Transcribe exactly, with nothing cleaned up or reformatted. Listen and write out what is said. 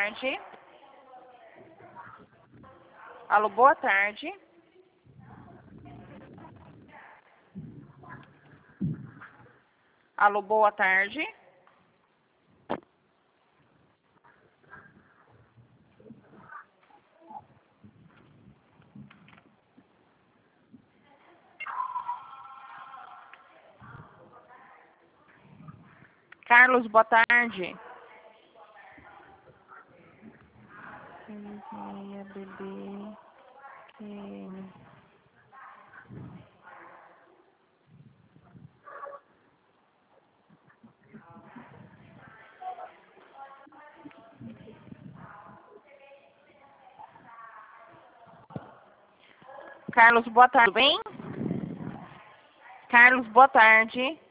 tarde. Alô, boa tarde. Alô, boa tarde. Carlos, boa tarde. Meia, bebê. Que... Carlos, boa tarde. Tudo bem? Carlos, boa tarde.